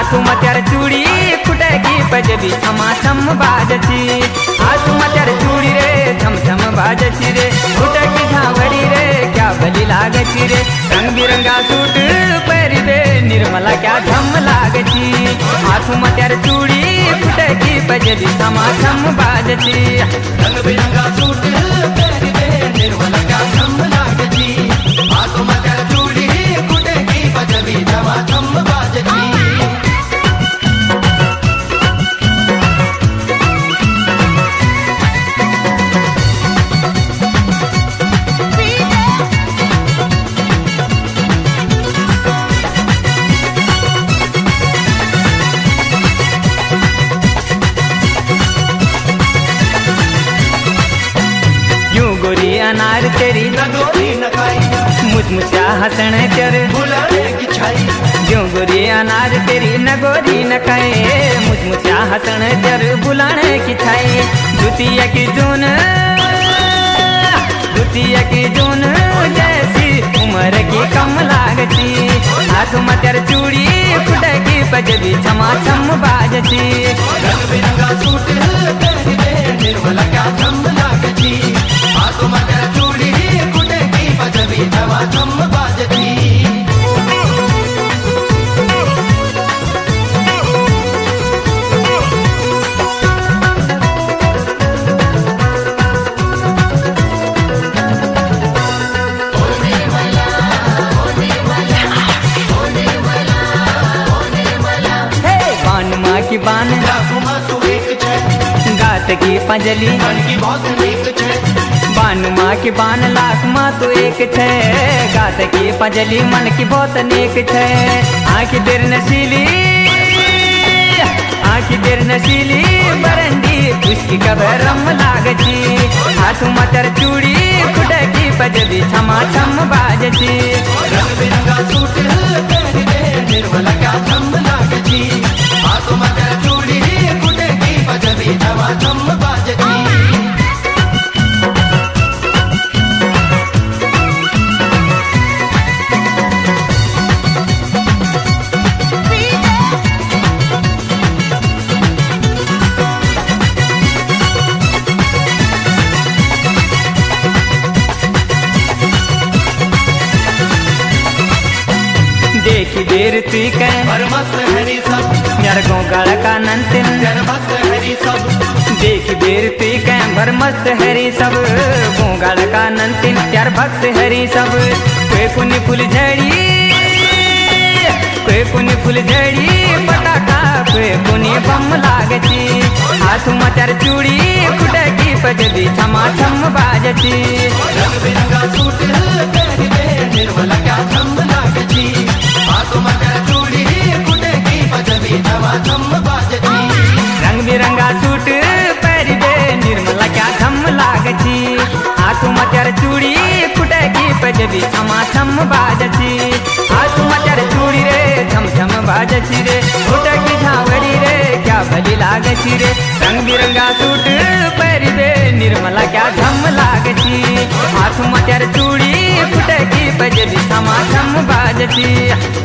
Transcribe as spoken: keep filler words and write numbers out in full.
हाथू मत्यार चूड़ी फुटकी पजबी छमा छम बाजची। हाथू मत्यार चूड़ी रे छम छम बाजची रे, फुटकी झावड़ी रे क्या भली लागची रे। रंग बिरंगा सूट पहरी दे निर्मला क्या झम लागची। हाथू मत्यार चूड़ी फुटकी पजबी छमा छम बाजची। रंग बिरंगा सूट पहरी दे निर्मला क्या झम लागची। हाथू मत्यार चूड़ी फुटकी पजबी छमा छम बाजची। अनार तेरी नगोरी नकाई, मुचमुचा हसन तेरे बुलाने की छाई। क्यों गोरी अनार तेरी नगोरी नकाए, मुचमुचा हसन तेरे बुलाने की छाई। द्वितीय की जून द्वितीय की जून जैसी उम्र की कम लागती। हाथ मतर चूड़ी फुटकी पजबी छमा छम बाजती। रंग बिरंगा सूट पहरी दे निर्मला क्या छम लागती। हाथों में तेरा चूड़ी फुटकी पजबी छमा छम बाजती। की बान गात की पंजली मन की बहुत नेक छे। बान माँ की बान लाख माँ तो एक छे, गात की पंजली मन की बहुत नेक छे। आँखी तेर नशीली आँखी तेर नशीली बरंडी उसकी कबर रम लागती। हाथ मतर चूड़ी फुटकी पजबी छमा छम बाजती। रंग बिरंगा सूट पहरी दे निर्मला क्या छम लागती। हाथों में तेरा चूड़ी फुटकी पजबी छमा छम बाजती। देखी देर तुई कह मस्त हरी सब यार गोगाड़ का नंतिन मस्त हरी सब। देखी देर तुई कह भर मस्त हरी सब, गोगाड़ का नंतिन यार भक्त हरी सब। कोई कुनी फूल झड़ी कोई कुनी फूल झड़ी पटाखा कोई कुनी बम लागती। हाथ मतर चूड़ी फुटकी पजबी छमा छम बाजती। रंग बिरंगा सूट पहरी दे निर्मला क्या छम लागती। हाथों में तेरा चूड़ी फुटकी पजबी छमा छम बाजती। रंग बिरंगा सूट पहरी दे निर्मला क्या छम लागती। हाथों में तेरा चूड़ी फुटकी पजबी छमा छम बाजती। हाथों में तेरा चूड़ी रे छम छम बाजती रे, फुटकी झावड़ी रे क्या भली लागती रे। रंग बिरंगा सूट पहरी दे निर्मला क्या झम लागती। हाथों में तेरा चूड़ी फुटकी पजबी छमा छम बाजती।